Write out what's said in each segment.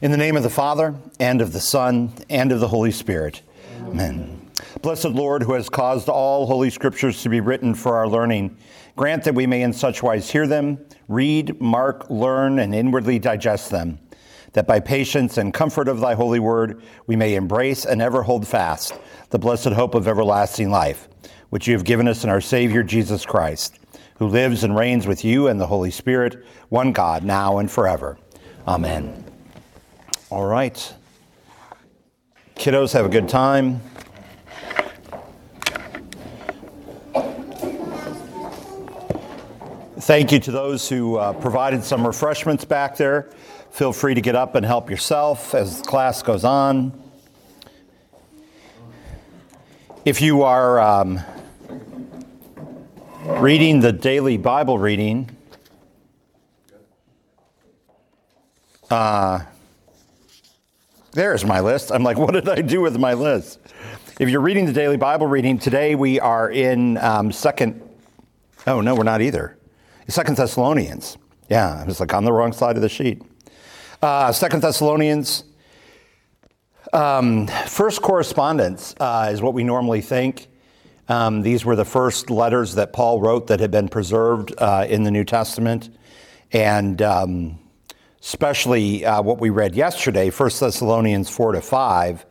In the name of the Father, and of the Son, and of the Holy Spirit. Amen. Blessed Lord, who has caused all holy scriptures to be written for our learning, grant that we may in such wise hear them, read, mark, learn, and inwardly digest them, that by patience and comfort of thy holy word we may embrace and ever hold fast the blessed hope of everlasting life, which you have given us in our Savior Jesus Christ, who lives and reigns with you and the Holy Spirit, one God, now and forever. Amen. All right. Kiddos, have a good time. Thank you to those who provided some refreshments back there. Feel free to get up and help yourself as class goes on. If you are reading the daily Bible reading, there's my list. I'm like, what did I do with my list? If you're reading the daily Bible reading, today we are in we're not either. 2 Thessalonians. Yeah, I was like on the wrong side of the sheet. 2 Thessalonians. First correspondence is what we normally think. These were the first letters that Paul wrote that had been preserved in the New Testament. And especially what we read yesterday, 1 Thessalonians 4-5,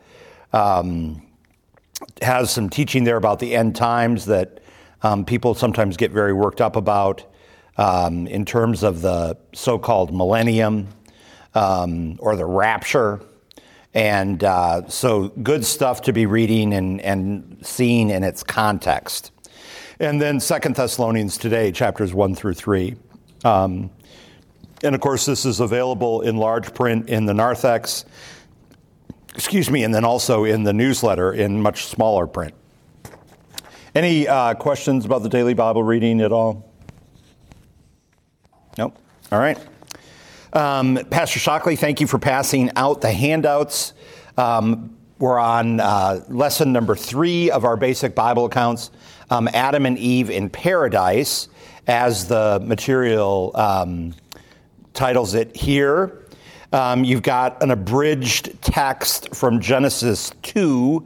has some teaching there about the end times that people sometimes get very worked up about in terms of the so-called millennium or the rapture. And so good stuff to be reading and seeing in its context. And then 2 Thessalonians today, chapters 1-3. And of course, this is available in large print in the narthex, and then also in the newsletter in much smaller print. Any questions about the daily Bible reading at all? Nope. All right. Pastor Shockley, thank you for passing out the handouts. We're on lesson number 3 of our basic Bible accounts, Adam and Eve in Paradise, as the material titles it here. You've got an abridged text from Genesis 2,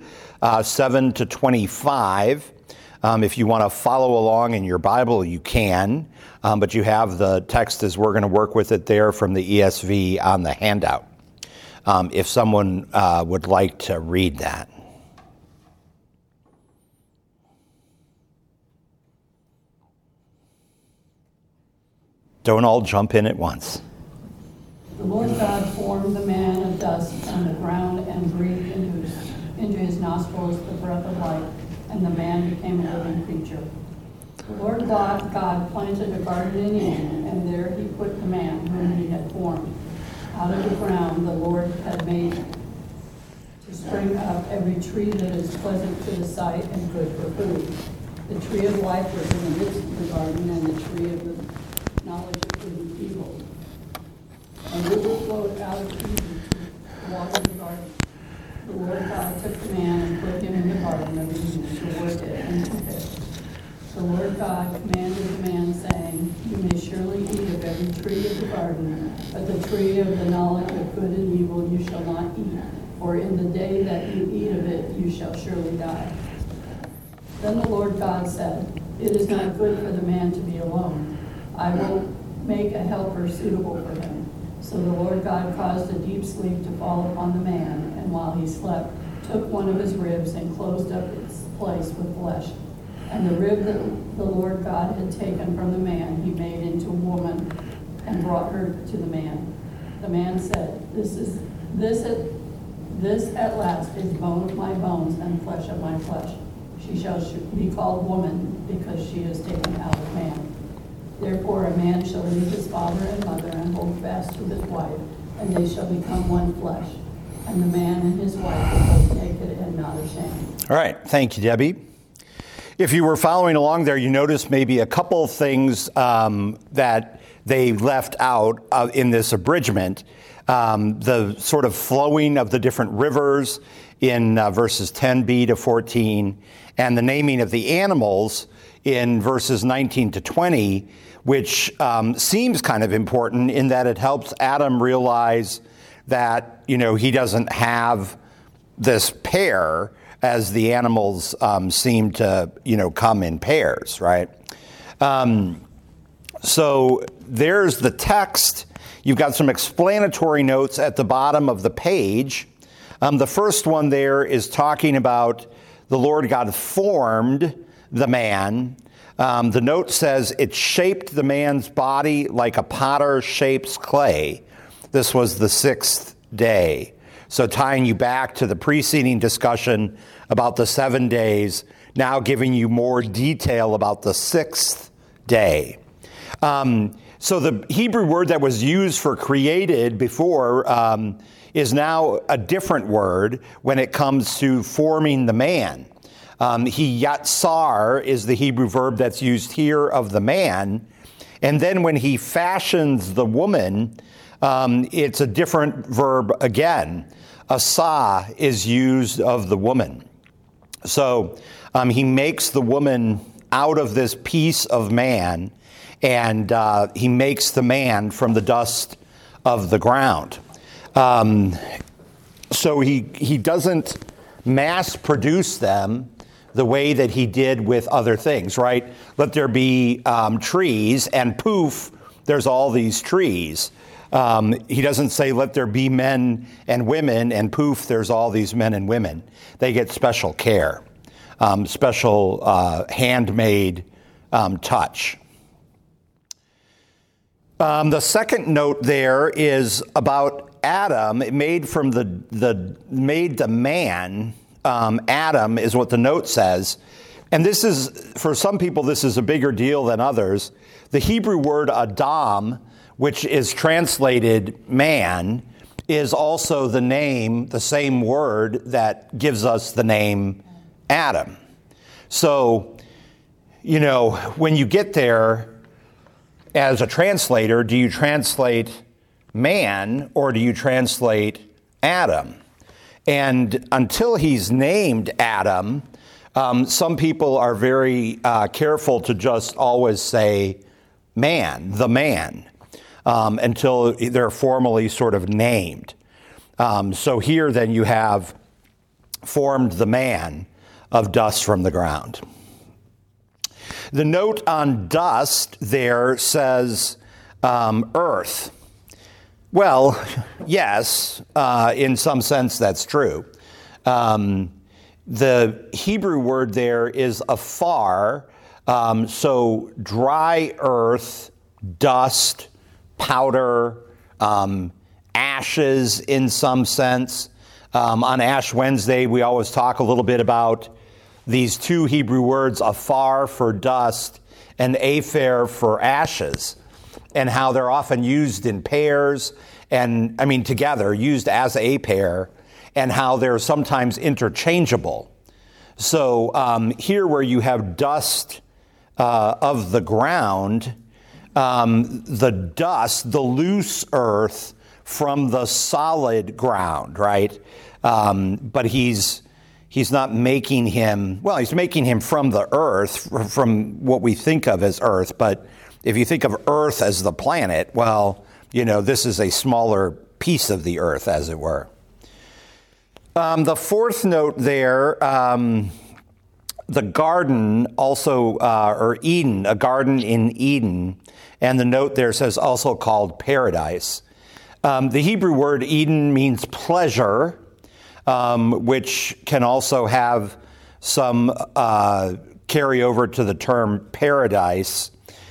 7-25. If you want to follow along in your Bible, you can. But you have the text as we're going to work with it there from the ESV on the handout. If someone would like to read that. Don't all jump in at once. The Lord God formed the man of dust from the ground and breathed into his nostrils the breath of life, and the man became a living creature. The Lord God planted a garden in Eden, and there he put the man whom he had formed. Out of the ground the Lord had made to spring up every tree that is pleasant to the sight and good for food. The tree of life was in the midst of the garden, and the tree of the knowledge of good and evil. And river flowed out of Eden to water the garden. The Lord God took the man and put him in the garden of Eden to work it and keep it. The Lord God commanded the man, saying, You may surely eat of every tree of the garden, but the tree of the knowledge of good and evil you shall not eat, for in the day that you eat of it you shall surely die. Then the Lord God said, It is not good for the man to be alone. I will make a helper suitable for him. So the Lord God caused a deep sleep to fall upon the man, and while he slept, took one of his ribs and closed up its place with flesh. And the rib that the Lord God had taken from the man, he made into a woman and brought her to the man. The man said, This at last is bone of my bones and flesh of my flesh. She shall be called woman, because she is taken out of man. Therefore a man shall leave his father and mother and hold fast to his wife, and they shall become one flesh. And the man and his wife are both naked and not ashamed. All right. Thank you, Debbie. If you were following along there, you noticed maybe a couple things that they left out in this abridgment. The sort of flowing of the different rivers in verses 10b to 14, and the naming of the animals in verses 19 to 20, which seems kind of important in that it helps Adam realize that, he doesn't have this pair as the animals seem to, come in pairs, right? So there's the text. You've got some explanatory notes at the bottom of the page. The first one there is talking about the Lord God formed the man. The note says it shaped the man's body like a potter shapes clay. This was the sixth day. So tying you back to the preceding discussion about the 7 days, now giving you more detail about the sixth day. So the Hebrew word that was used for created before is now a different word when it comes to forming the man. He yatsar is the Hebrew verb that's used here of the man. And then when he fashions the woman, it's a different verb again. Asa is used of the woman. So he makes the woman out of this piece of man, and he makes the man from the dust of the ground. So he doesn't mass produce them the way that he did with other things, right? Let there be trees, and poof, there's all these trees. He doesn't say, let there be men and women, and poof, there's all these men and women. They get special care, special handmade touch. The second note there is about Adam. It made the man. Adam is what the note says. And this is, for some people, this is a bigger deal than others. The Hebrew word Adam, which is translated man, is also the same word that gives us the name Adam. So, when you get there as a translator, do you translate man or do you translate Adam? And until he's named Adam, some people are very careful to just always say man, the man. Until they're formally sort of named. So here then you have formed the man of dust from the ground. The note on dust there says earth. Well, yes, in some sense that's true. The Hebrew word there is afar, so dry earth, dust, powder, ashes in some sense. On Ash Wednesday, we always talk a little bit about these two Hebrew words, afar for dust and afer for ashes, and how they're often used in pairs, together, used as a pair, and how they're sometimes interchangeable. So here where you have dust of the ground, the dust, the loose earth from the solid ground, right? But he's not making him, he's making him from the earth, from what we think of as earth. But if you think of earth as the planet, this is a smaller piece of the earth, as it were. The fourth note there, the garden also, or Eden, a garden in Eden. And the note there says also called paradise. The Hebrew word Eden means pleasure, which can also have some carryover to the term paradise.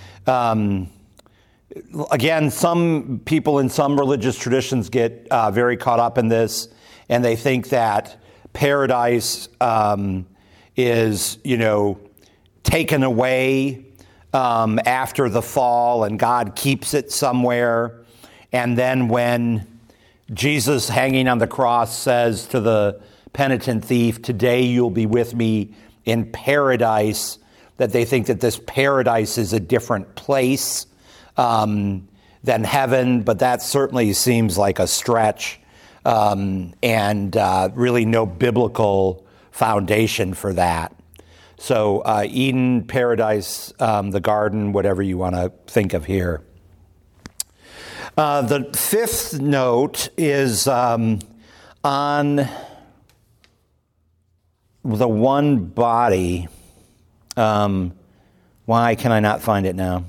Again, some people in some religious traditions get very caught up in this, and they think that paradise is, taken away after the fall, and God keeps it somewhere. And then when Jesus hanging on the cross says to the penitent thief, "Today you'll be with me in paradise," that they think that this paradise is a different place than heaven, but that certainly seems like a stretch and really no biblical foundation for that. So Eden, paradise, the garden, whatever you want to think of here. The fifth note is on the one body. Why can I not find it now?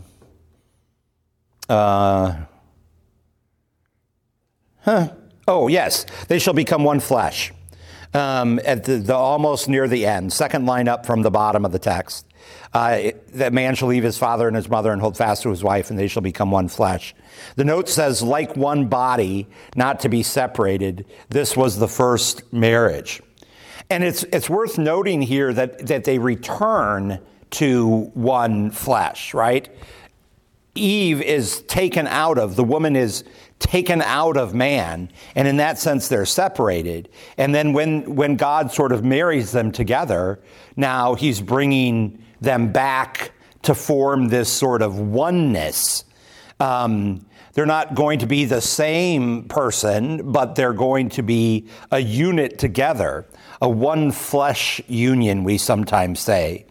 Oh, yes. They shall become one flesh. At the almost near the end, second line up from the bottom of the text. That man shall leave his father and his mother and hold fast to his wife, and they shall become one flesh. The note says, like one body, not to be separated. This was the first marriage. And it's worth noting here that they return to one flesh, right? Eve is taken out of, the woman is taken out of man, and in that sense they're separated. And then when God sort of marries them together, now he's bringing them back to form this sort of oneness. They're not going to be the same person, but they're going to be a unit together, a one flesh union, we sometimes say.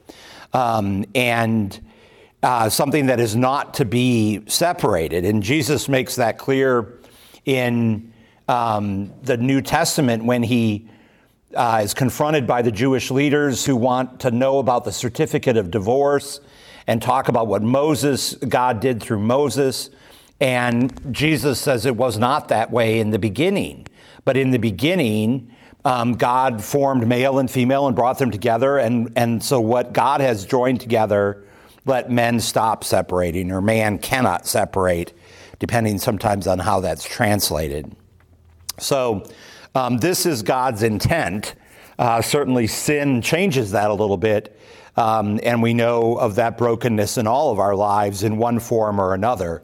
And something that is not to be separated. And Jesus makes that clear in the New Testament when he is confronted by the Jewish leaders who want to know about the certificate of divorce and talk about what God did through Moses. And Jesus says it was not that way in the beginning. But in the beginning, God formed male and female and brought them together. And so what God has joined together, let men stop separating, or man cannot separate, depending sometimes on how that's translated. So this is God's intent. Certainly sin changes that a little bit, and we know of that brokenness in all of our lives in one form or another.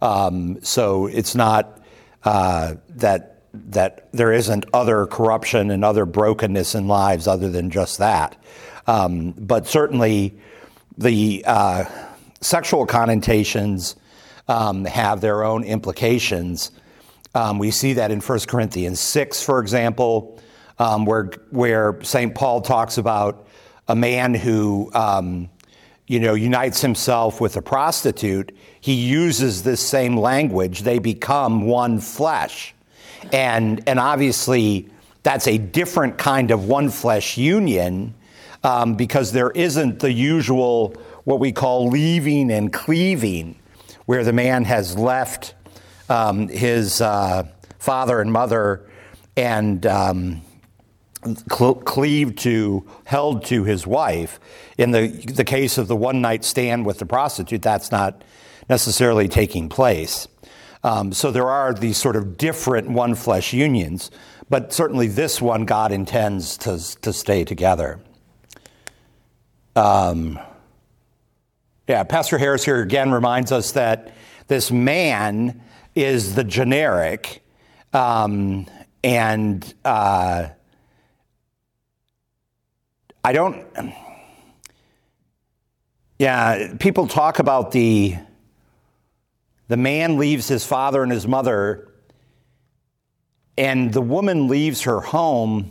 So it's not that there isn't other corruption and other brokenness in lives other than just that. But certainly the sexual connotations have their own implications. We see that in 1 Corinthians 6, for example, where St. Paul talks about a man who unites himself with a prostitute. He uses this same language. They become one flesh. And obviously, that's a different kind of one flesh union, because there isn't the usual, what we call leaving and cleaving, where the man has left his father and mother and held to his wife. In the case of the one night stand with the prostitute, that's not necessarily taking place. So there are these sort of different one flesh unions, but certainly this one God intends to stay together. Pastor Harris here again reminds us that this man is the generic, people talk about the man leaves his father and his mother, and the woman leaves her home.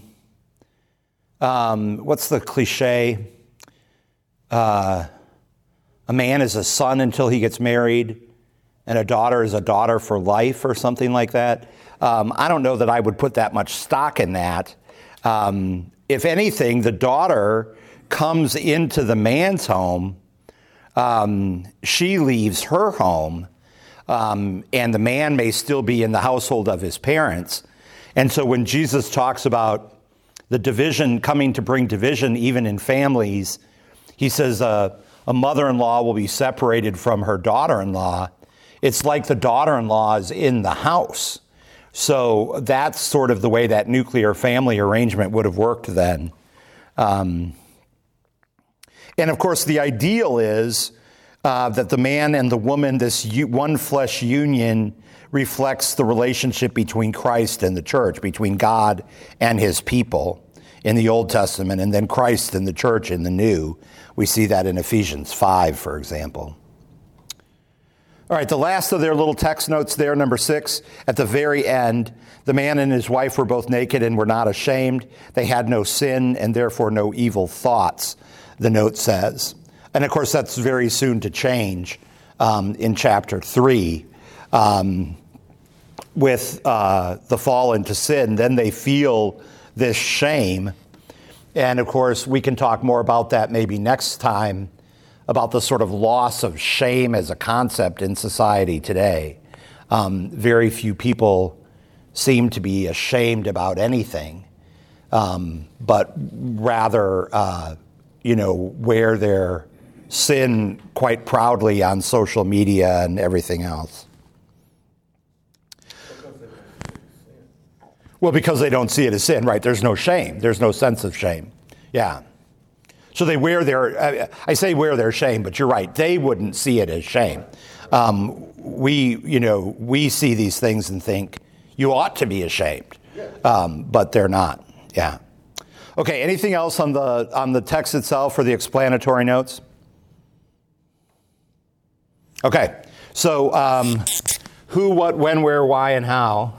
What's the cliche? A man is a son until he gets married, and a daughter is a daughter for life, or something like that. I don't know that I would put that much stock in that. If anything, the daughter comes into the man's home. She leaves her home, and the man may still be in the household of his parents. And so when Jesus talks about the division, coming to bring division even in families, he says a mother-in-law will be separated from her daughter-in-law. It's like the daughter-in-law is in the house. So that's sort of the way that nuclear family arrangement would have worked then. And of course, the ideal is that the man and the woman, this one flesh union, reflects the relationship between Christ and the church, between God and his people in the Old Testament, and then Christ and the church in the New. We see that in Ephesians 5, for example. All right, the last of their little text notes there, number 6, at the very end, the man and his wife were both naked and were not ashamed. They had no sin and therefore no evil thoughts, the note says. And of course, that's very soon to change in chapter 3. with the fall into sin, then they feel this shame. And of course, we can talk more about that maybe next time, about the sort of loss of shame as a concept in society today. Very few people seem to be ashamed about anything, but rather, wear their sin quite proudly on social media and everything else. Well, because they don't see it as sin, right? There's no shame. There's no sense of shame. Yeah. So they wear I say wear their shame, but you're right. They wouldn't see it as shame. We see these things and think, you ought to be ashamed. But they're not. Yeah. Okay, anything else on the text itself or the explanatory notes? Okay. So who, what, when, where, why, and how.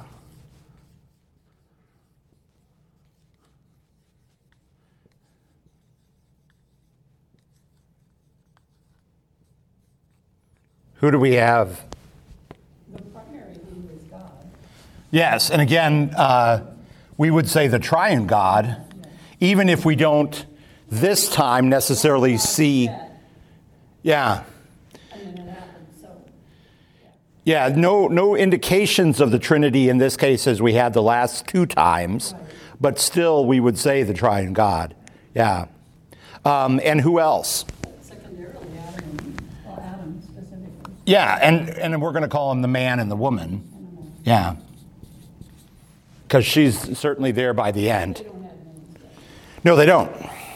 Who do we have? The primary who is God. Yes, and again, we would say the triune God, even if we don't this time necessarily see. Yeah. And then it happened, so. Yeah, no indications of the Trinity in this case as we had the last two times, but still we would say the triune God. Yeah. And who else? Secondarily, Adam specifically. Yeah, and we're going to call him the man and the woman. Yeah. Because she's certainly there by the end. No, they don't.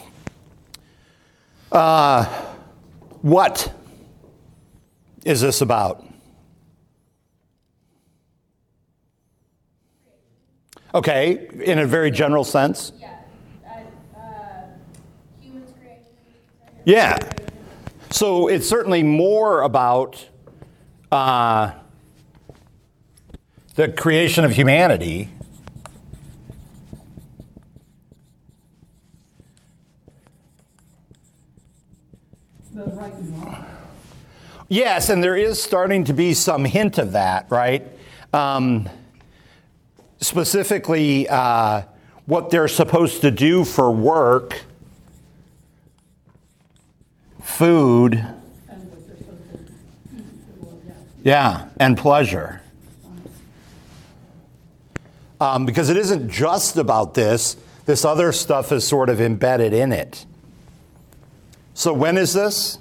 What is this about? Okay, in a very general sense. Yeah. Humans creation. Yeah. So it's certainly more about the creation of humanity. The right and wrong. Yes, and there is starting to be some hint of that, right? Specifically, what they're supposed to do for work, food, And what they're supposed to eat, yeah, and pleasure. Because it isn't just about this other stuff is sort of embedded in it. So when is this?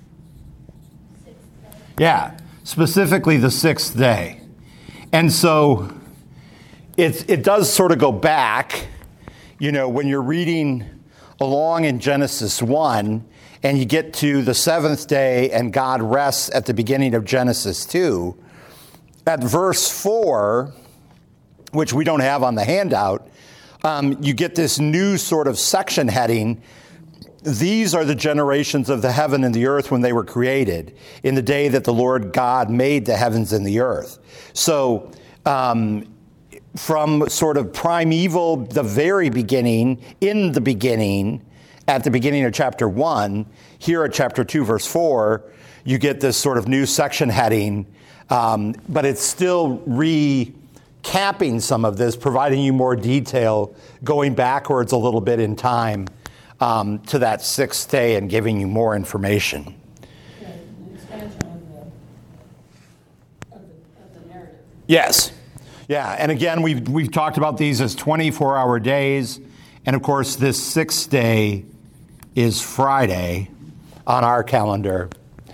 Yeah, specifically the sixth day. And so it does sort of go back, when you're reading along in Genesis 1 and you get to the seventh day and God rests at the beginning of Genesis 2, at verse 4, which we don't have on the handout, you get this new sort of section heading. These are the generations of the heaven and the earth when they were created, in the day that the Lord God made the heavens and the earth. So from sort of primeval, the very beginning, in the beginning, at the beginning of chapter 1, here at chapter 2, verse 4, you get this sort of new section heading, but it's still recapping some of this, providing you more detail, going backwards a little bit in time to that sixth day and giving you more information. Yeah, an expansion of the narrative. Yes. Yeah, and again, we've talked about these as 24-hour days, and of course, this sixth day is Friday on our calendar.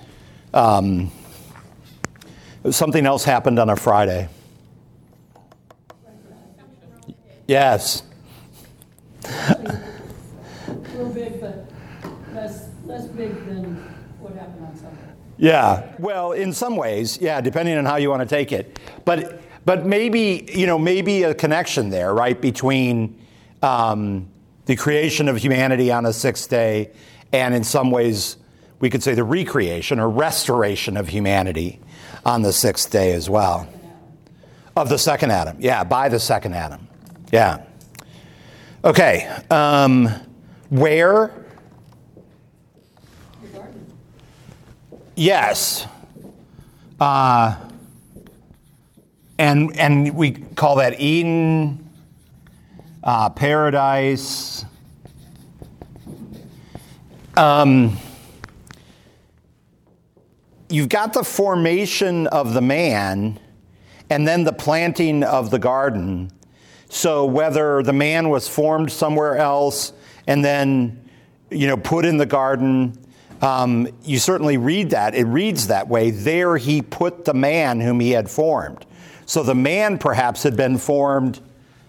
Something else happened on a Friday. Yes. Real big, but less big than what happened on Sunday. Yeah. Well, in some ways, yeah, depending on how you want to take it. But maybe a connection there, right, between the creation of humanity on the sixth day and in some ways we could say the recreation or restoration of humanity on the sixth day as well. Of the second Adam. Yeah, by the second Adam. Yeah. Okay. Where? The garden. Yes. And we call that Eden, paradise. You've got the formation of the man and then the planting of the garden. So whether the man was formed somewhere else and then, put in the garden, you certainly read that. It reads that way. There he put the man whom he had formed. So the man perhaps had been formed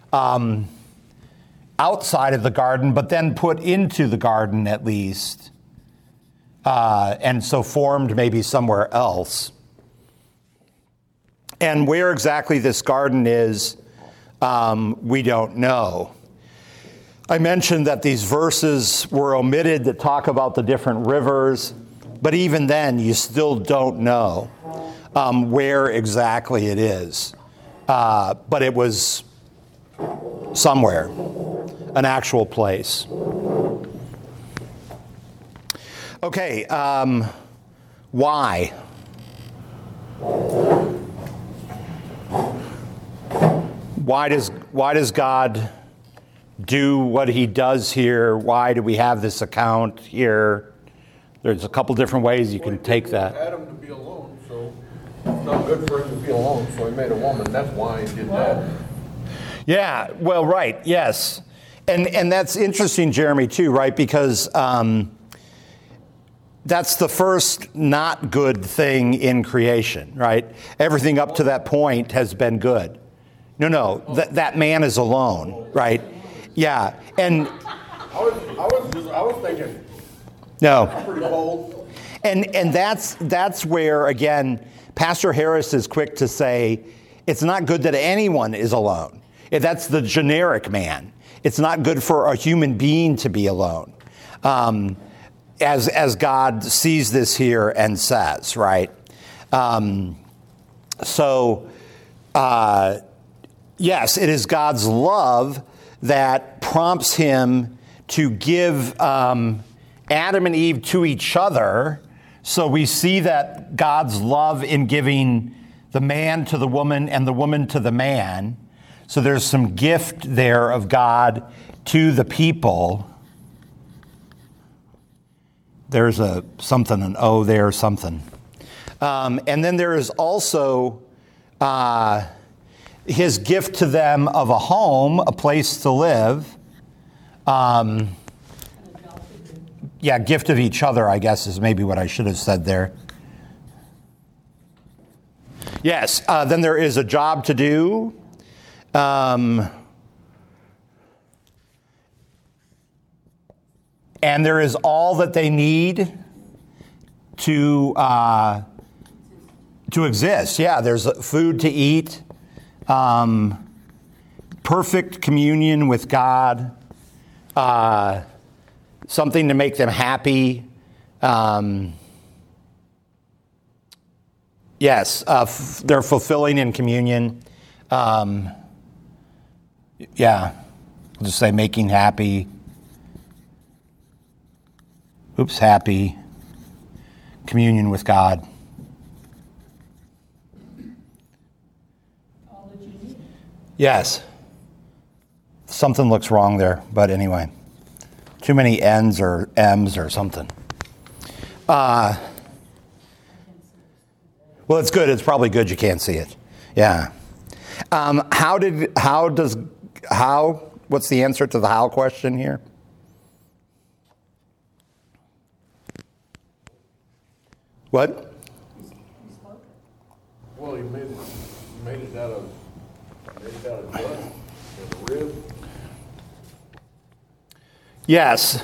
outside of the garden, but then put into the garden at least. And so formed maybe somewhere else. And where exactly this garden is, we don't know. I mentioned that these verses were omitted that talk about the different rivers, but even then you still don't know where exactly it is. But it was somewhere, an actual place. Okay, why? Why does God do what he does here? Why do we have this account here? There's a couple different ways you can take that. Adam to be alone, so it's not good for him to be alone, so he made a woman. That's why he did that. Yeah, well, right, yes. And that's interesting, Jeremy, too, right? Because that's the first not good thing in creation, right? Everything up to that point has been good. No, that man is alone, right? Yeah, and I was thinking. No, Pretty bold. and that's where again, Pastor Harris is quick to say it's not good that anyone is alone. That's the generic man. It's not good for a human being to be alone, as God sees this here and says, right? Yes, it is God's love that prompts him to give Adam and Eve to each other. So we see that God's love in giving the man to the woman and the woman to the man. So there's some gift there of God to the people. There's an O there, something. And then there is also his gift to them of a home, a place to live. Gift of each other, I guess, is maybe what I should have said there. Yes, then there is a job to do. And there is all that they need to exist. Yeah, there's food to eat. Perfect communion with God, something to make them happy. Yes, they're fulfilling in communion. We'll just say making happy. Happy. Communion with God. Yes. Something looks wrong there, but anyway. Too many N's or M's or something. Well, it's good. It's probably good you can't see it. Yeah. What's the answer to the how question here? What? Well, he made it out of blood and a rib. Yes.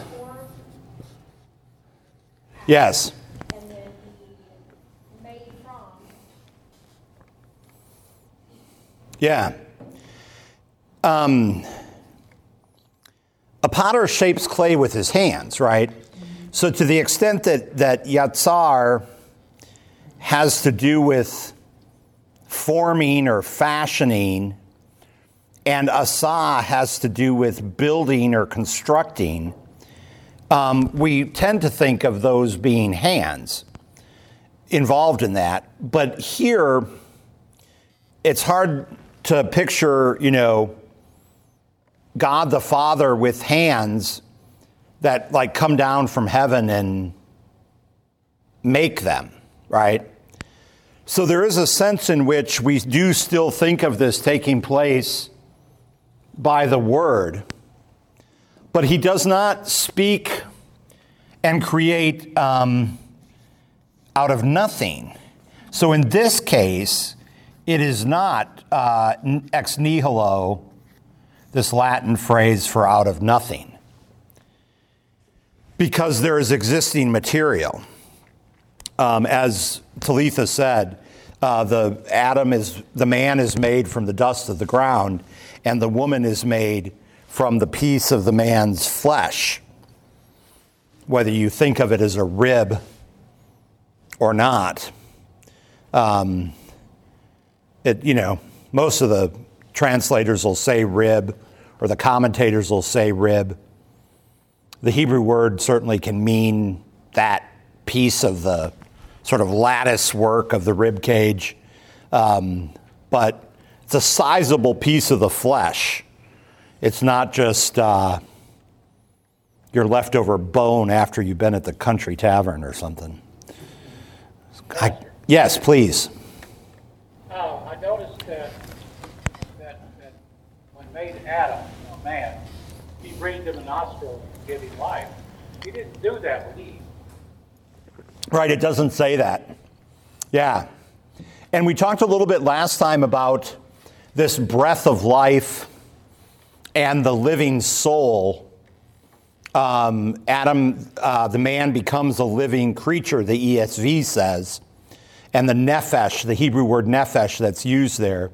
Yes. And then he made from. Yeah. A potter shapes clay with his hands, right? So to the extent that Yatzar has to do with forming or fashioning, and Asa has to do with building or constructing, we tend to think of those being hands involved in that. But here, it's hard to picture, God the Father with hands that like come down from heaven and make them, right? So there is a sense in which we do still think of this taking place by the Word, but he does not speak and create out of nothing. So in this case, it is not ex nihilo, this Latin phrase for out of nothing, because there is existing material. As Talitha said, the man is made from the dust of the ground, and the woman is made from the piece of the man's flesh. Whether you think of it as a rib or not, most of the translators will say rib, or the commentators will say rib. The Hebrew word certainly can mean that piece of the sort of lattice work of the rib cage, but it's a sizable piece of the flesh. It's not just your leftover bone after you've been at the country tavern or something. Yes, please. I noticed that when made Adam, a man, he breathed in the nostrils and gave him life. He didn't do that with Eve. Right, it doesn't say that. Yeah. And we talked a little bit last time about this breath of life and the living soul. Adam, the man, becomes a living creature, the ESV says. And the nephesh, the Hebrew word nephesh that's used there.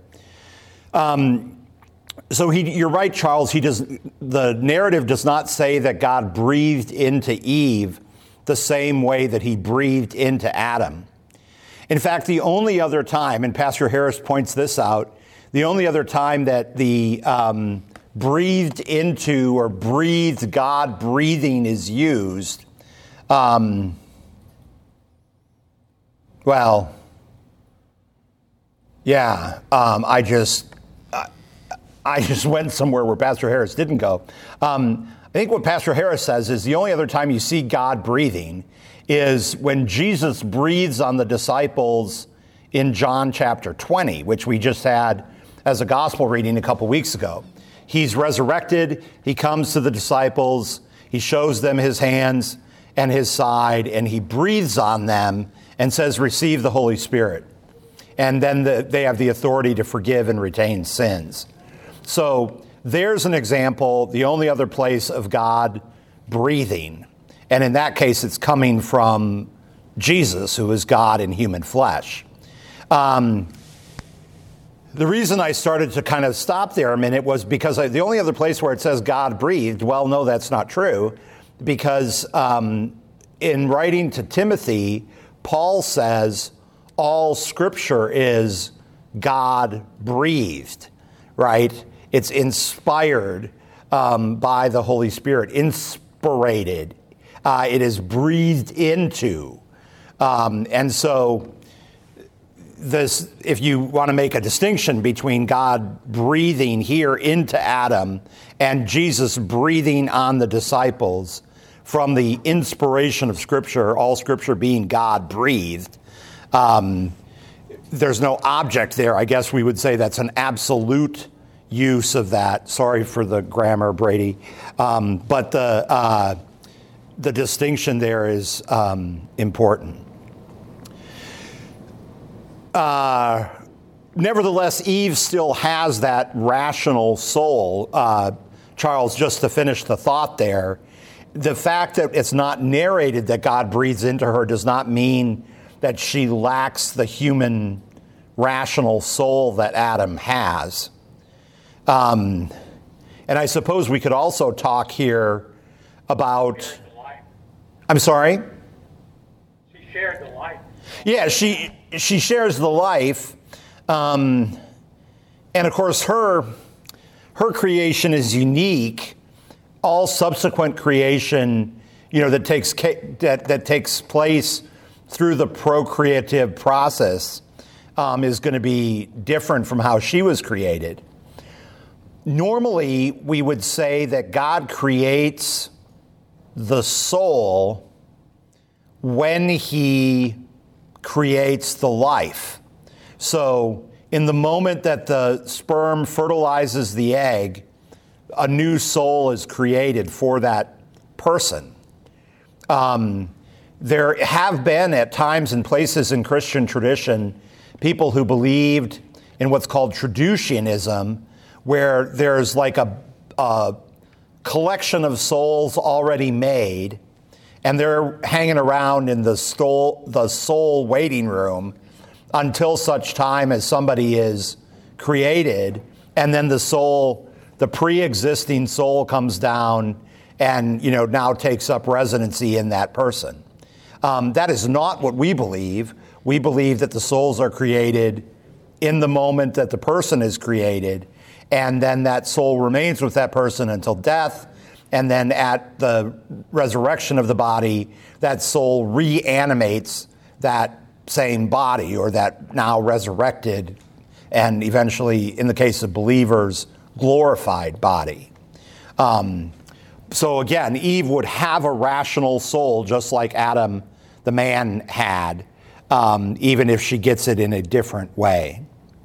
So you're right, Charles. The narrative does not say that God breathed into Eve the same way that he breathed into Adam. In fact, the only other time, and Pastor Harris points this out, the only other time that the breathed into or breathed God breathing is used, I just went somewhere where Pastor Harris didn't go. I think what Pastor Harris says is the only other time you see God breathing is when Jesus breathes on the disciples in John chapter 20, which we just had as a gospel reading a couple weeks ago. He's resurrected. He comes to the disciples. He shows them his hands and his side, and he breathes on them and says, "Receive the Holy Spirit." And then they have the authority to forgive and retain sins. So there's an example, the only other place of God breathing. And in that case, it's coming from Jesus, who is God in human flesh. The reason I started to kind of stop there a minute was because the only other place where it says God breathed, well, no, that's not true. Because in writing to Timothy, Paul says all Scripture is God breathed, right? It's inspired by the Holy Spirit, inspirated. It is breathed into. And so this, if you want to make a distinction between God breathing here into Adam and Jesus breathing on the disciples from the inspiration of Scripture, all Scripture being God breathed, there's no object there. I guess we would say that's an absolute use of that. Sorry for the grammar, Brady. But the distinction there is important. Nevertheless, Eve still has that rational soul. Charles, just to finish the thought there, the fact that it's not narrated that God breathes into her does not mean that she lacks the human rational soul that Adam has. And I suppose we could also talk here about... I'm sorry? She shared the life. Yeah, she shares the life. And of course, her creation is unique. All subsequent creation, that takes place through the procreative process is going to be different from how she was created. Normally, we would say that God creates the soul when he creates the life. So in the moment that the sperm fertilizes the egg, a new soul is created for that person. There have been at times and places in Christian tradition people who believed in what's called traducianism, where there's like a collection of souls already made, and they're hanging around in the soul waiting room until such time as somebody is created, and then the pre-existing soul comes down and now takes up residency in that person. That is not what we believe. We believe that the souls are created in the moment that the person is created, and then that soul remains with that person until death, and then at the resurrection of the body, that soul reanimates that same body, or that now resurrected and eventually, in the case of believers, glorified body. So again, Eve would have a rational soul just like Adam, the man, had, even if she gets it in a different way.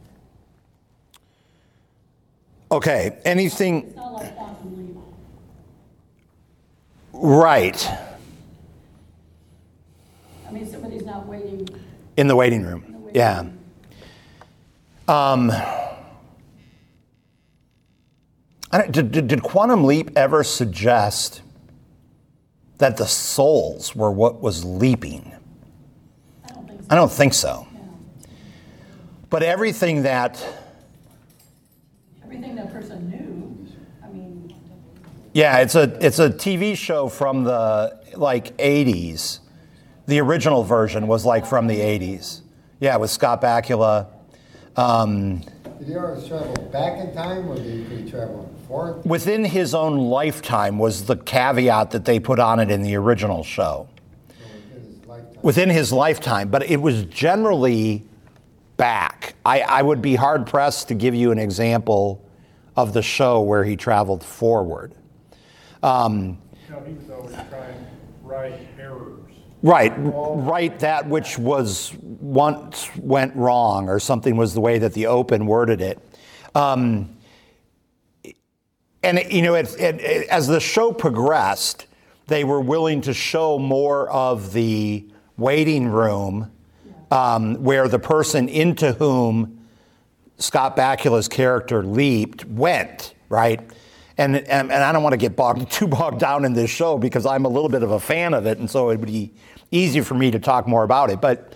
Okay, anything? It's not like quantum leap. Right. I mean, somebody's not waiting. In the waiting room. In the waiting Yeah. room. Did Quantum Leap ever suggest that the souls were what was leaping? I don't think so. I don't think so. Yeah. But everything that person knew, I mean. Yeah, it's a TV show from the 80s. The original version was from the 80s. Yeah, with Scott Bakula. Did he always travel back in time, or did he travel forward? Within his own lifetime was the caveat that they put on it in the original show. So within his lifetime. Within his lifetime, but it was generally back. I would be hard-pressed to give you an example of the show where he traveled forward. No, he was always trying to right errors. Right, that which was once went wrong, or something was the way that the Open worded it. And as the show progressed, they were willing to show more of the waiting room, where the person into whom Scott Bakula's character leaped went, right? And I don't want to get too bogged down in this show because I'm a little bit of a fan of it, and so it would be easy for me to talk more about it. But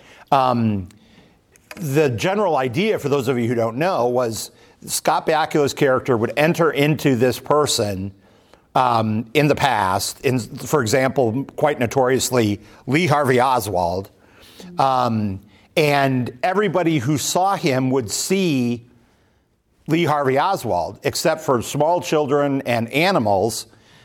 the general idea, for those of you who don't know, was Scott Bakula's character would enter into this person in the past, for example, quite notoriously, Lee Harvey Oswald, and everybody who saw him would see Lee Harvey Oswald, except for small children and animals,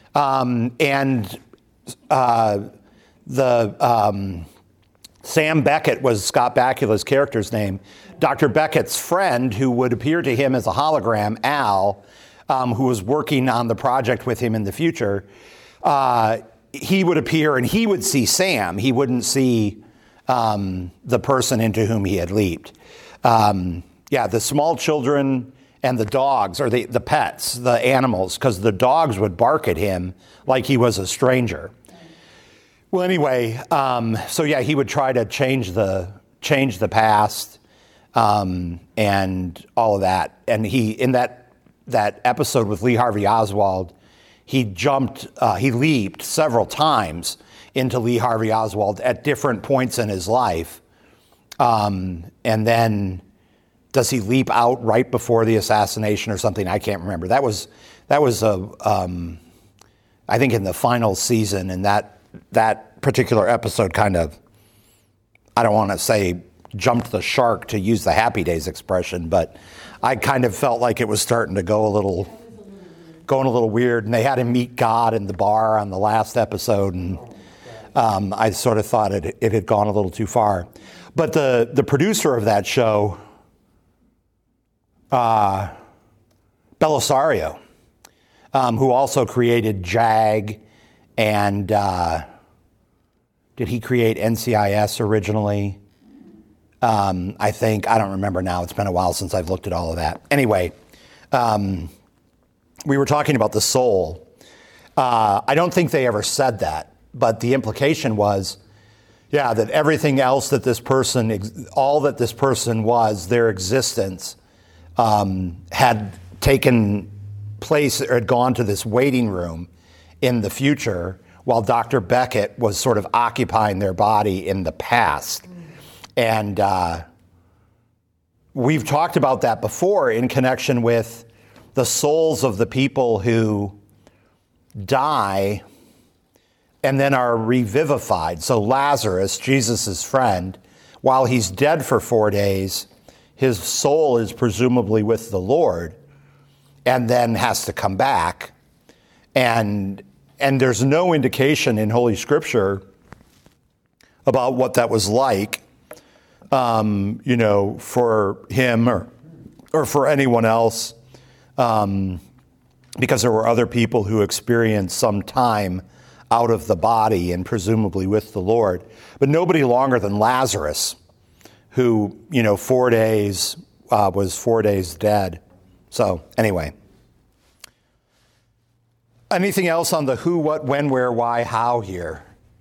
Sam Beckett was Scott Bakula's character's name. Dr. Beckett's friend, who would appear to him as a hologram, Al, who was working on the project with him in the future, he would appear and he would see Sam. He wouldn't see the person into whom he had leaped. The small children and the dogs, or the pets, the animals, because the dogs would bark at him like he was a stranger. Well, anyway, he would try to change the past and all of that. And he, in that episode with Lee Harvey Oswald, he leaped several times into Lee Harvey Oswald at different points in his life. And then does he leap out right before the assassination or something? I can't remember. That was I think in the final season, and that particular episode kind of, I don't want to say jumped the shark, to use the Happy Days expression, but I kind of felt like it was starting to going a little weird. And they had him meet God in the bar on the last episode, and I sort of thought it had gone a little too far. But the producer of that show, Belisario, who also created JAG, and did he create NCIS originally? I think. I don't remember now. It's been a while since I've looked at all of that. Anyway, we were talking about the soul. I don't think they ever said that, but the implication was, yeah, that everything else that this person, all that this person was, their existence, had taken place or had gone to this waiting room in the future while Dr. Beckett was sort of occupying their body in the past. And we've talked about that before in connection with the souls of the people who die and then are revivified. So Lazarus, Jesus' friend, while he's dead for 4 days, his soul is presumably with the Lord and then has to come back. And there's no indication in Holy Scripture about what that was like, for him or for anyone else, because there were other people who experienced some time out of the body and presumably with the Lord, but nobody longer than Lazarus, who, 4 days, was 4 days dead. So anyway, anything else on the who, what, when, where, why, how here?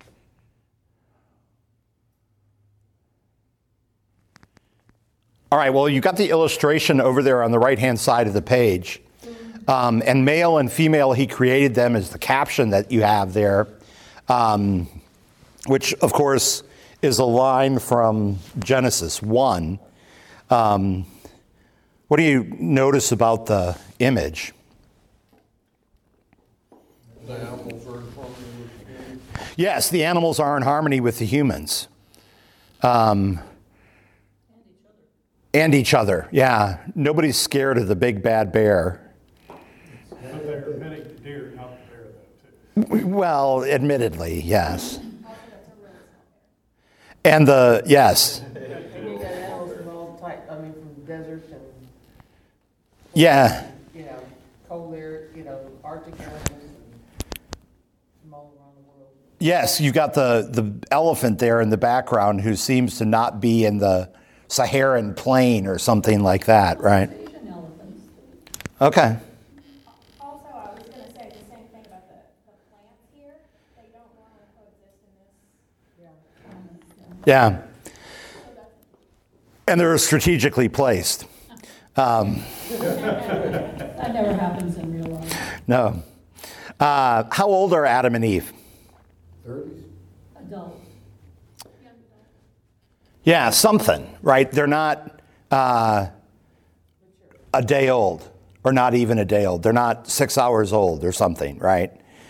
All right, well, you've got the illustration over there on the right-hand side of the page. And male and female, he created them is the caption that you have there, which, of course, is a line from Genesis 1. What do you notice about the image? The animals are in harmony with the humans. Yes, the animals are in harmony with the humans. And each other, yeah. Nobody's scared of the big bad bear. But they're admitting the deer out there, though, too. Well, admittedly, yes. And yes. And you got animals from all type, from deserts and, Yeah. cold air, Arctic animals from all around the world. Yes, you've got the elephant there in the background who seems to not be in the Saharan plain or something like that, right? Asian elephants. Okay. Also, I was going to say the same thing about the plants here. They don't normally coexist in this. Yeah. And they're strategically placed. That never happens in real life. No. How old are Adam and Eve? 30s. Adult. Yeah, something, right? They're not a day old, or not even a day old. They're not 6 hours old or something, right?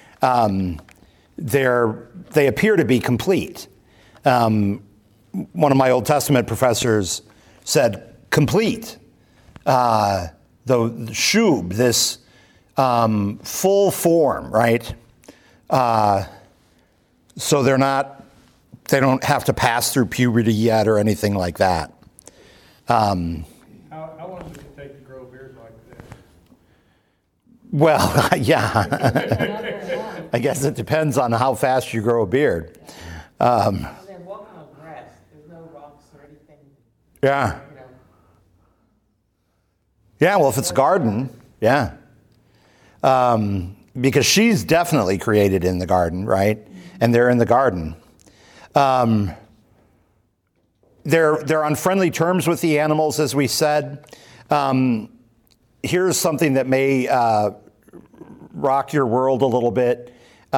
They appear to be complete. One of my Old Testament professors said complete. The shub, this full form, right? So they don't have to pass through puberty yet or anything like that. How long does it take to grow a beard like that? Well, yeah. Not very long. I guess it depends on how fast you grow a beard. And they're walking on grass. There's no rocks or anything, Yeah. Yeah, well, if it's garden, yeah. Because she's definitely created in the garden, right? And they're in the garden. They're on friendly terms with the animals, as we said. Here's something that may rock your world a little bit.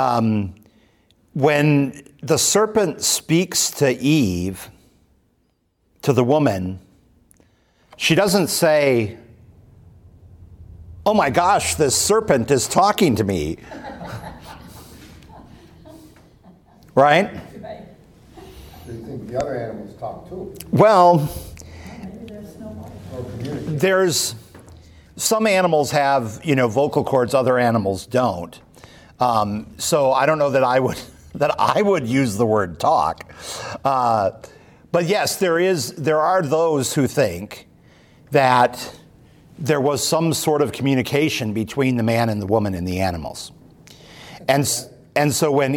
When the serpent speaks to Eve, to the woman, she doesn't say, "Oh my gosh, this serpent is talking to me." Right? Do you think the other animals talk too? Well, Or communicate? there's some animals have, vocal cords, other animals don't. So I don't know that I would use the word talk. But yes, there are those who think that there was some sort of communication between the man and the woman and the animals. And so when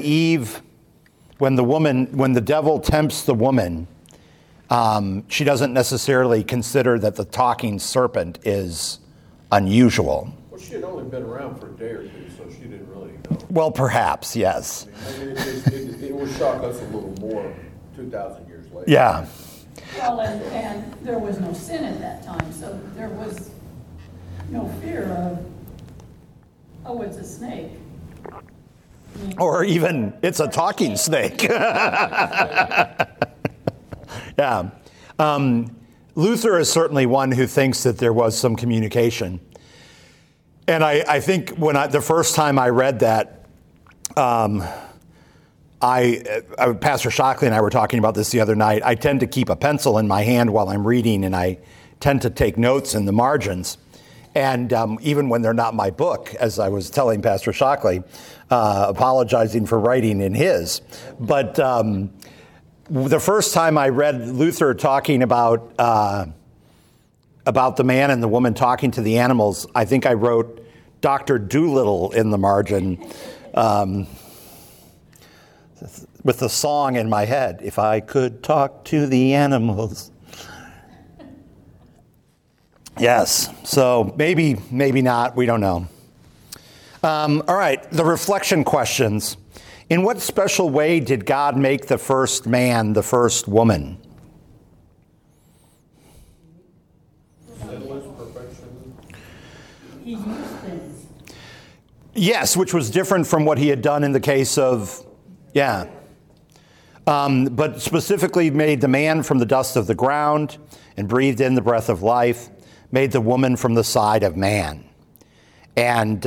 the devil tempts the woman, she doesn't necessarily consider that the talking serpent is unusual. Well, she had only been around for a day or two, so she didn't really know. Well, perhaps, yes. I mean, it would shock us a little more 2,000 years later. Yeah. Well, and there was no sin at that time, so there was no fear of, oh, it's a snake. Or even, it's a talking snake. Yeah. Luther is certainly one who thinks that there was some communication. And I think the first time I read that, Pastor Shockley and I were talking about this the other night. I tend to keep a pencil in my hand while I'm reading, and I tend to take notes in the margins. And even when they're not my book, as I was telling Pastor Shockley, apologizing for writing in his. But the first time I read Luther talking about the man and the woman talking to the animals, I think I wrote Dr. Doolittle in the margin with the song in my head, if I could talk to the animals. Yes, so maybe not, we don't know. All right, the reflection questions. In what special way did God make the first man, the first woman? Sinless perfection. He used things. Yes, which was different from what he had done in the case of, but specifically made the man from the dust of the ground and breathed in the breath of life, made the woman from the side of man. And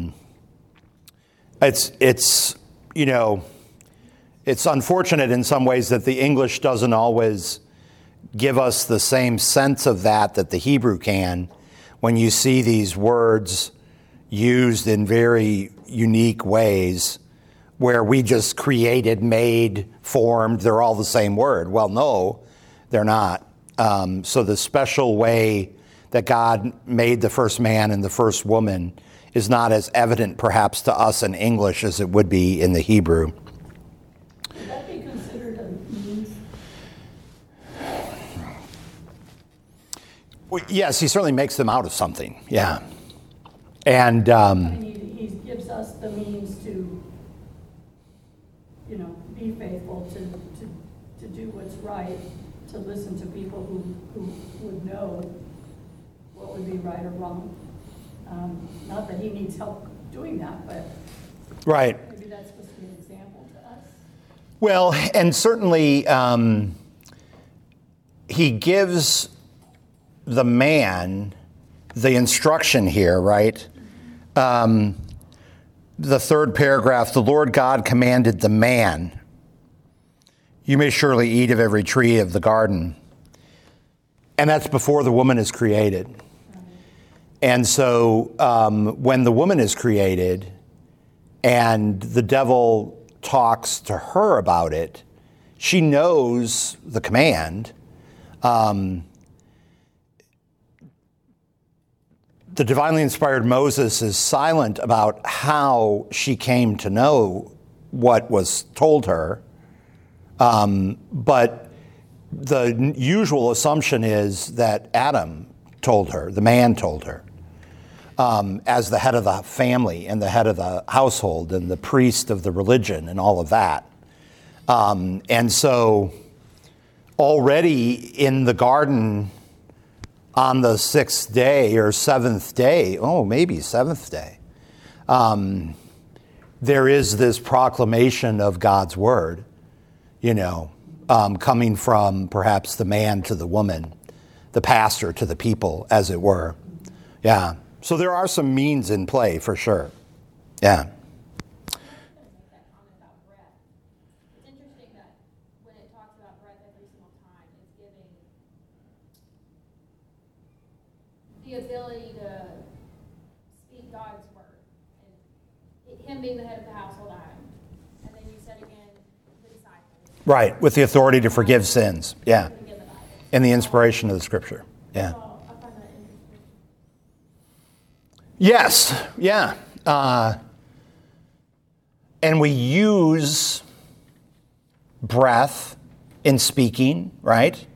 it's unfortunate in some ways that the English doesn't always give us the same sense of that the Hebrew can, when you see these words used in very unique ways where we just created, made, formed, they're all the same word. Well, no, they're not. So the special way that God made the first man and the first woman is not as evident perhaps to us in English as it would be in the Hebrew. Would that be considered a means? Well, yes, he certainly makes them out of something, yeah. And He gives us the means to, be faithful, to do what's right, to listen to people who would know what would be right or wrong. Not that he needs help doing that, but right. maybe that's supposed to be an example to us. Well, and certainly he gives the man the instruction here, right? The third paragraph, the Lord God commanded the man, you may surely eat of every tree of the garden. And that's before the woman is created. And so when the woman is created and the devil talks to her about it, she knows the command. The divinely inspired Moses is silent about how she came to know what was told her. But the usual assumption is that Adam told her, the man told her, as the head of the family and the head of the household and the priest of the religion and all of that. And so already in the garden on the sixth day or seventh day, maybe seventh day, there is this proclamation of God's word, coming from perhaps the man to the woman, the pastor to the people, as it were. Yeah. So there are some means in play for sure. Yeah. That comment about breath. It's interesting that when it talks about breath every single time, it's giving the ability to speak God's word. And him being the head of the household, Adam. And then you said again, the disciples. Right, with the authority to forgive sins. Yeah. Forgive the Bible. And the inspiration of the scripture. Yeah. So I find that interesting. Yes, yeah. And we use breath in speaking, right?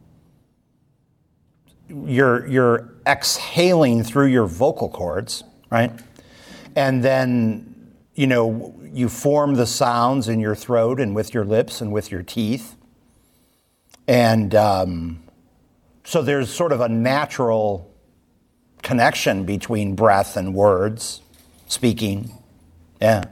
You're exhaling through your vocal cords, right? And then, you form the sounds in your throat and with your lips and with your teeth. And so there's sort of a natural connection between breath and words, speaking. Yeah.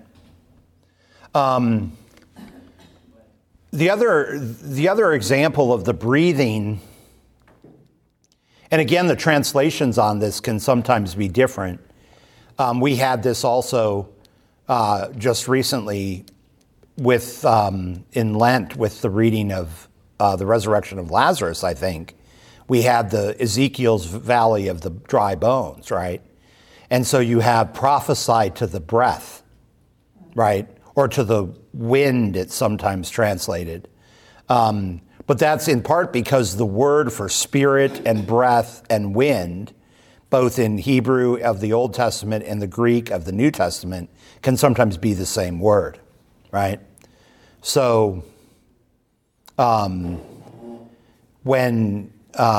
The other example of the breathing, and again, the translations on this can sometimes be different. We had this also just recently with in Lent with the reading of the resurrection of Lazarus, I think. We had the Ezekiel's valley of the dry bones, right? And so you have prophesied to the breath, right? Or to the wind, it's sometimes translated. But that's in part because the word for spirit and breath and wind, both in Hebrew of the Old Testament and the Greek of the New Testament, can sometimes be the same word, right? So when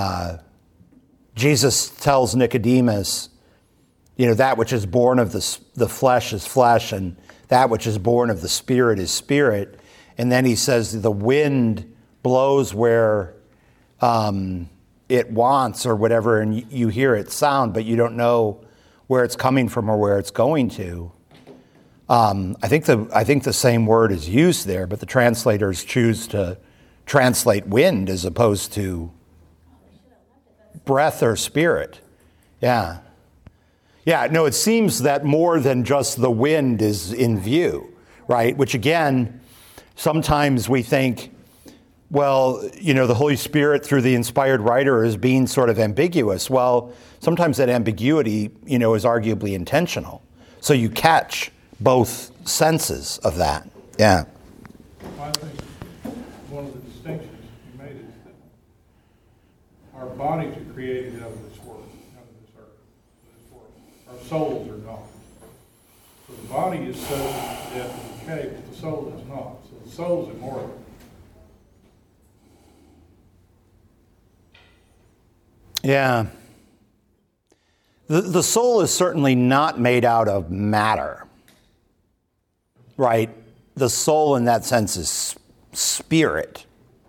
Jesus tells Nicodemus, that which is born of the flesh is flesh, and that which is born of the Spirit is spirit. And then he says the wind blows where it wants or whatever, and you hear its sound, but you don't know where it's coming from or where it's going to. I think the same word is used there, but the translators choose to translate wind as opposed to breath or spirit. Yeah. Yeah, no, it seems that more than just the wind is in view, right? Which again, sometimes we think, well, the Holy Spirit through the inspired writer is being sort of ambiguous. Well, sometimes that ambiguity, is arguably intentional. So you catch both senses of that. Yeah. I think one of the distinctions you made is that our bodies are created out of this world, out of this earth, this world. Our souls are not. So the body is subject to death and decay, but the soul is not. So the soul is immortal. Yeah. The soul is certainly not made out of matter, right? The soul in that sense is spirit.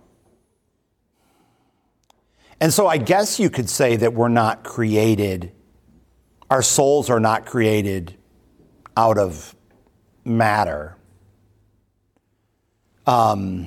And so I guess you could say that we're not created, our souls are not created out of matter. But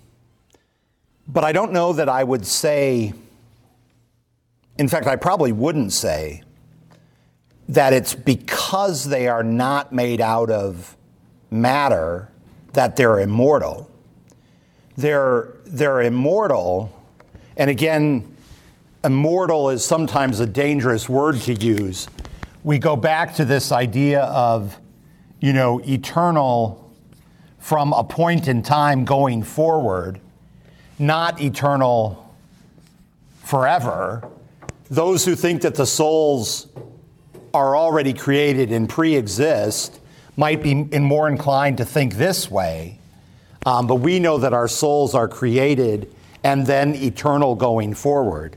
I don't know that I would say, in fact, I probably wouldn't say that it's because they are not made out of matter that they're immortal. They're immortal, and again, immortal is sometimes a dangerous word to use. We go back to this idea of, eternal from a point in time going forward, not eternal forever. Those who think that the souls are already created and pre-exist might be more inclined to think this way. But we know that our souls are created and then eternal going forward.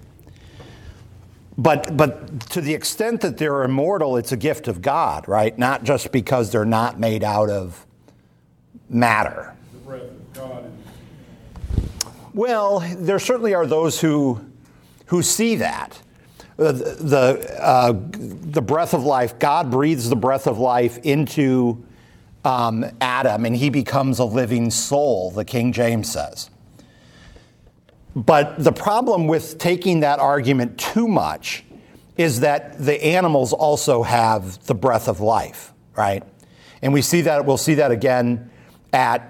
But to the extent that they're immortal, it's a gift of God, right? Not just because they're not made out of matter. The breath of God is... Well, there certainly are those who see that. The breath of life, God breathes the breath of life into Adam, and he becomes a living soul, the King James says. But the problem with taking that argument too much is that the animals also have the breath of life, right? And we'll see that again at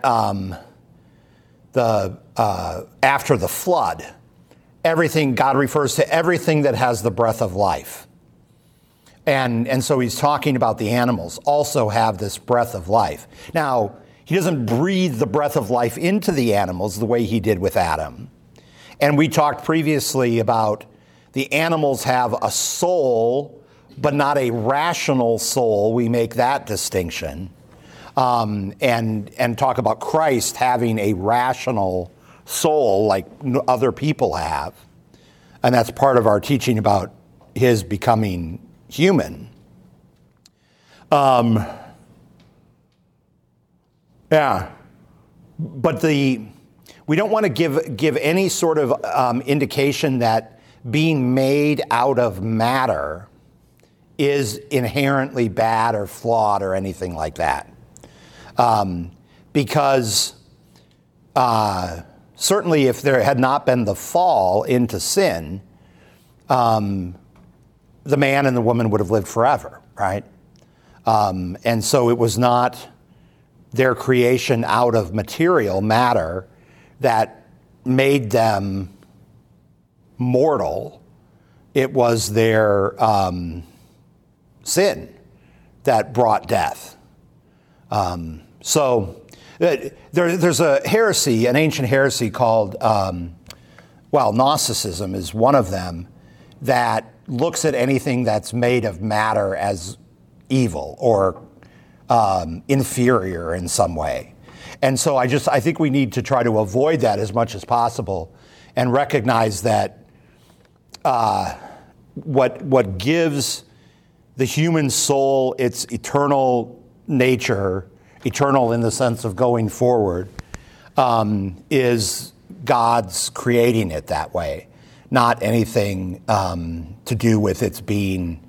after the flood. God refers to everything that has the breath of life. And so he's talking about the animals also have this breath of life. Now, he doesn't breathe the breath of life into the animals the way he did with Adam. And we talked previously about the animals have a soul but not a rational soul. We make that distinction. And talk about Christ having a rational soul like other people have. And that's part of our teaching about his becoming human. Yeah. But we don't want to give any sort of indication that being made out of matter is inherently bad or flawed or anything like that. Because certainly if there had not been the fall into sin, the man and the woman would have lived forever, right? And so it was not their creation out of material matter that made them mortal. It was their sin that brought death. So there's a heresy, an ancient heresy called, Gnosticism is one of them, that looks at anything that's made of matter as evil or inferior in some way. And so I think we need to try to avoid that as much as possible and recognize that what gives the human soul its eternal nature, eternal in the sense of going forward, is God's creating it that way, not anything to do with its being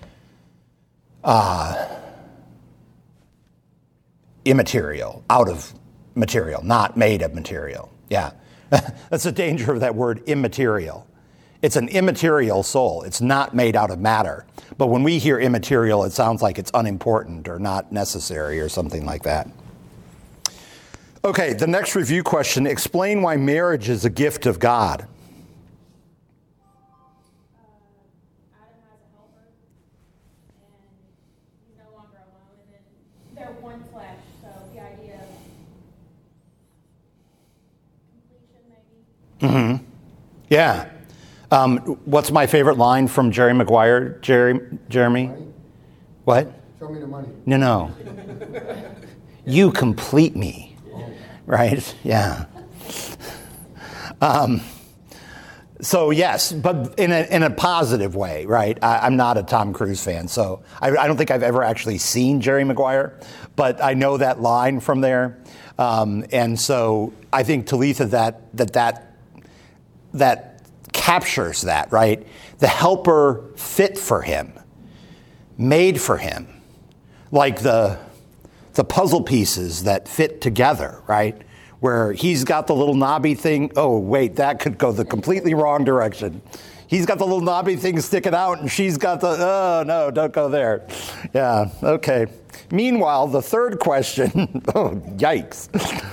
immaterial, out of material, not made of material. Yeah, that's the danger of that word immaterial. It's an immaterial soul. It's not made out of matter. But when we hear immaterial, it sounds like it's unimportant or not necessary or something like that. Okay, the next review question, explain why marriage is a gift of God. Adam has a helper, and he's no longer alone, and then they're one flesh, so the idea of completion, maybe. Yeah. What's my favorite line from Jerry Maguire? Jeremy? Money? What? Show me the money. No. You complete me. Right? Yeah. So yes, but in a positive way, right? I'm not a Tom Cruise fan, so I don't think I've ever actually seen Jerry Maguire, but I know that line from there. And so I think Talitha, that captures that, right? The helper fit for him, made for him, like the puzzle pieces that fit together, right? Where he's got the little knobby thing. Oh, wait, that could go the completely wrong direction. He's got the little knobby thing sticking out, and she's got oh, no, don't go there. Yeah, okay. Meanwhile, the third question, oh, yikes.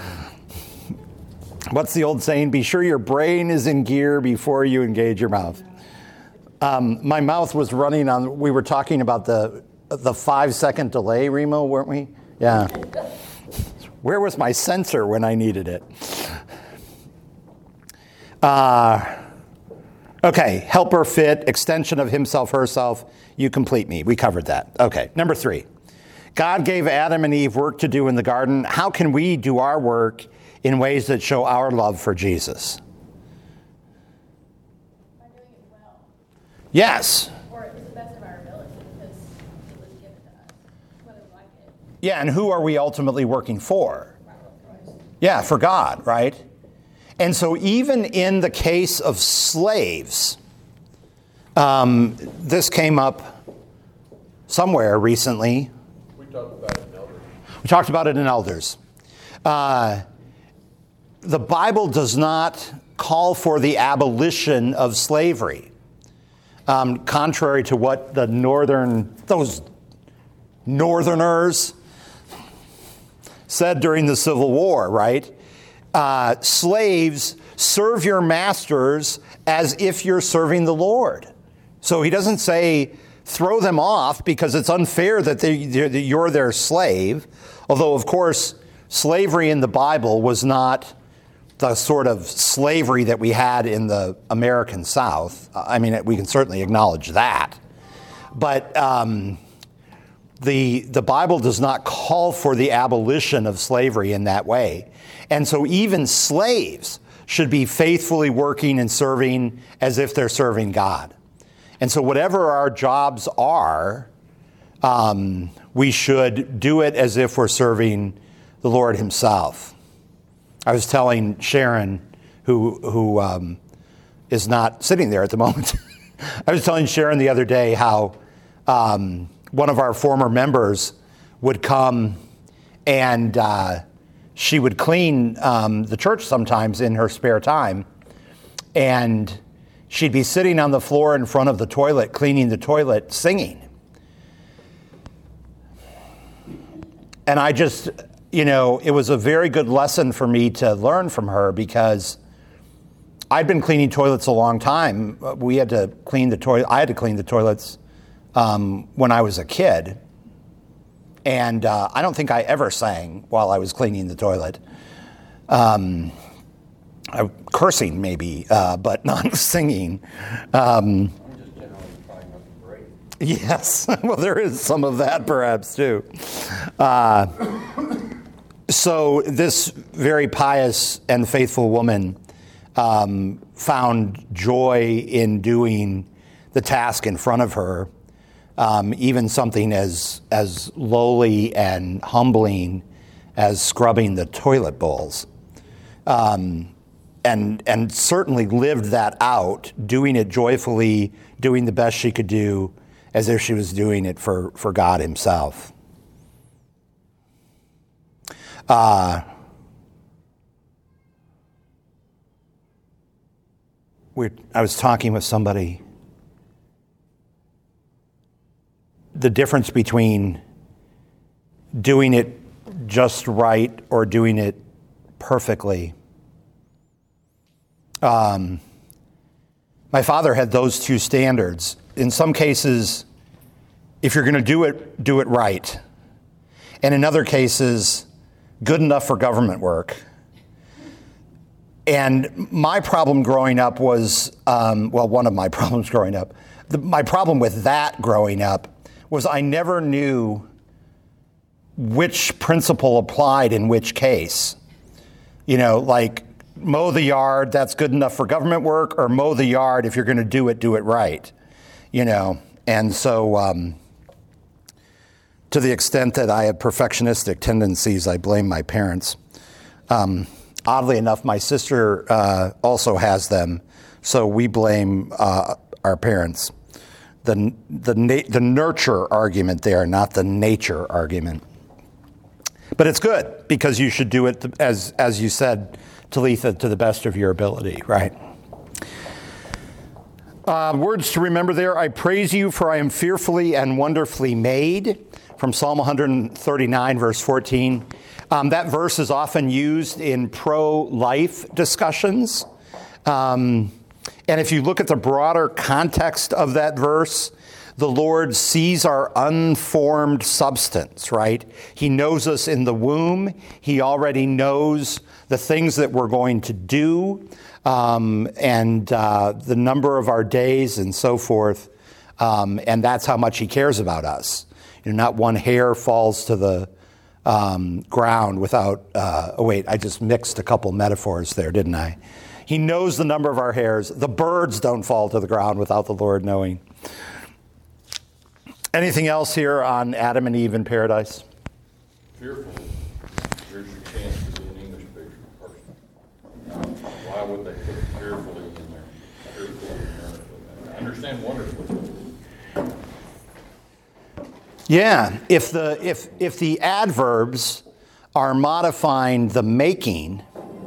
What's the old saying? Be sure your brain is in gear before you engage your mouth. My mouth was running on, we were talking about the 5-second delay, Remo, weren't we? Yeah. Where was my sensor when I needed it? Okay, helper, fit, extension of himself, herself, you complete me. We covered that. Okay, number 3. God gave Adam and Eve work to do in the garden. How can we do our work in ways that show our love for Jesus? By doing it well, Yes. or to the best of our ability, because it was given to us, whether we like it. Yeah, and who are we ultimately working for? Yeah, for God, right? And so even in the case of slaves, this came up somewhere recently. We talked about it in Elders. We talked about it in Elders. The Bible does not call for the abolition of slavery, contrary to what those Northerners said during the Civil War, right? Slaves, serve your masters as if you're serving the Lord. So he doesn't say throw them off because it's unfair that you're their slave. Although, of course, slavery in the Bible was not the sort of slavery that we had in the American South. I mean, we can certainly acknowledge that. But the Bible does not call for the abolition of slavery in that way. And so even slaves should be faithfully working and serving as if they're serving God. And so whatever our jobs are, we should do it as if we're serving the Lord himself. I was telling Sharon, who is not sitting there at the moment, I was telling Sharon the other day how one of our former members would come and she would clean the church sometimes in her spare time. And she'd be sitting on the floor in front of the toilet, cleaning the toilet, singing. And I just, it was a very good lesson for me to learn from her because I'd been cleaning toilets a long time. We had to clean the toilet. I had to clean the toilets when I was a kid. And I don't think I ever sang while I was cleaning the toilet. Cursing maybe, but not singing. I'm just generally probably nothing great. Yes, well, there is some of that perhaps too. So this very pious and faithful woman found joy in doing the task in front of her, even something as lowly and humbling as scrubbing the toilet bowls. And certainly lived that out, doing it joyfully, doing the best she could do, as if she was doing it for God himself. I was talking with somebody. The difference between doing it just right or doing it perfectly. My father had those two standards. In some cases, if you're going to do it right. And in other cases, good enough for government work. And my problem growing up was, one of my problems growing up, my problem with that growing up was I never knew which principle applied in which case. Like mow the yard, that's good enough for government work, or mow the yard, if you're going to do it right. And so to the extent that I have perfectionistic tendencies, I blame my parents. Oddly enough, my sister also has them, so we blame our parents. The nurture argument there, not the nature argument. But it's good because you should do it, as you said, Talitha, to the best of your ability, right? Words to remember there. I praise you, for I am fearfully and wonderfully made, from Psalm 139, verse 14. That verse is often used in pro-life discussions. And if you look at the broader context of that verse, the Lord sees our unformed substance, right? He knows us in the womb. He already knows the things that we're going to do, and the number of our days and so forth. And that's how much he cares about us. Not one hair falls to the ground without, I just mixed a couple metaphors there, didn't I? He knows the number of our hairs. The birds don't fall to the ground without the Lord knowing. Anything else here on Adam and Eve in paradise? Fearfully. Here's your chance to be an English picture person. Why would they put fearfully in there? Fearfully and wonderfully. I understand wonderfully. Yeah, if the adverbs are modifying the making,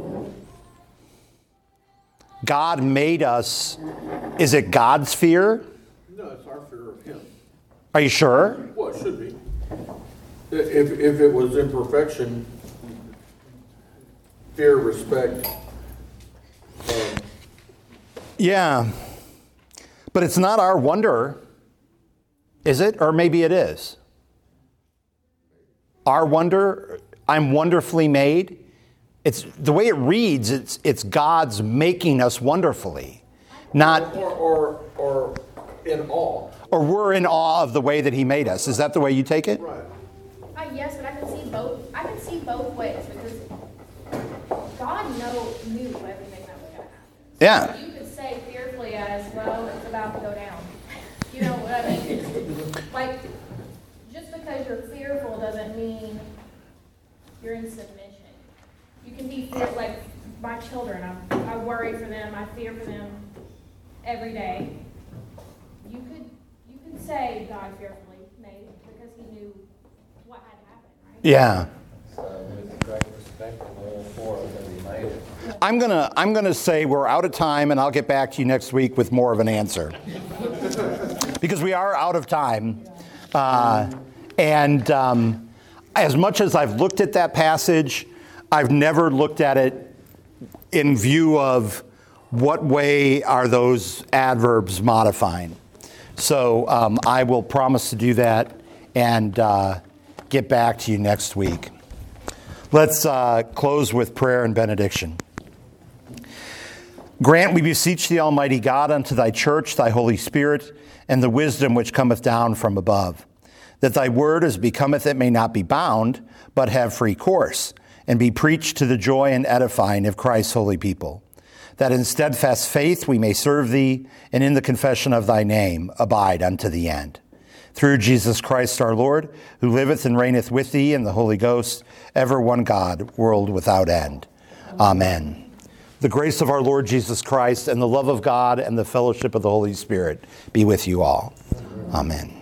God made us. Is it God's fear? No, it's our fear of him. Are you sure? Well, it should be. If it was imperfection, fear, respect. Yeah, but it's not our wonder, is it? Or maybe it is. Our wonder, I'm wonderfully made. It's the way it reads. It's God's making us wonderfully, not or in awe. or we're in awe of the way that he made us. Is that the way you take it? Right. Yes, but I can see both. I can see both ways because God knew everything that was going to happen. Yeah. You could say fearfully as, well, it's about to go down. You know what I mean? Like, just because you're fearful doesn't mean you're in submission. You can be like my children. I worry for them. I fear for them every day. You could say God fearfully made because he knew what had happened, right? Yeah. So with great respect to all four of them, he made it. I'm gonna say we're out of time, and I'll get back to you next week with more of an answer. Because we are out of time. As much as I've looked at that passage, I've never looked at it in view of what way are those adverbs modifying. So I will promise to do that and get back to you next week. Let's close with prayer and benediction. Grant, we beseech thee, Almighty God, unto thy church, thy Holy Spirit, and the wisdom which cometh down from above, that thy word as becometh it may not be bound, but have free course, and be preached to the joy and edifying of Christ's holy people, that in steadfast faith we may serve thee, and in the confession of thy name abide unto the end. Through Jesus Christ our Lord, who liveth and reigneth with thee in the Holy Ghost, ever one God, world without end. Amen. The grace of our Lord Jesus Christ and the love of God and the fellowship of the Holy Spirit be with you all. Amen.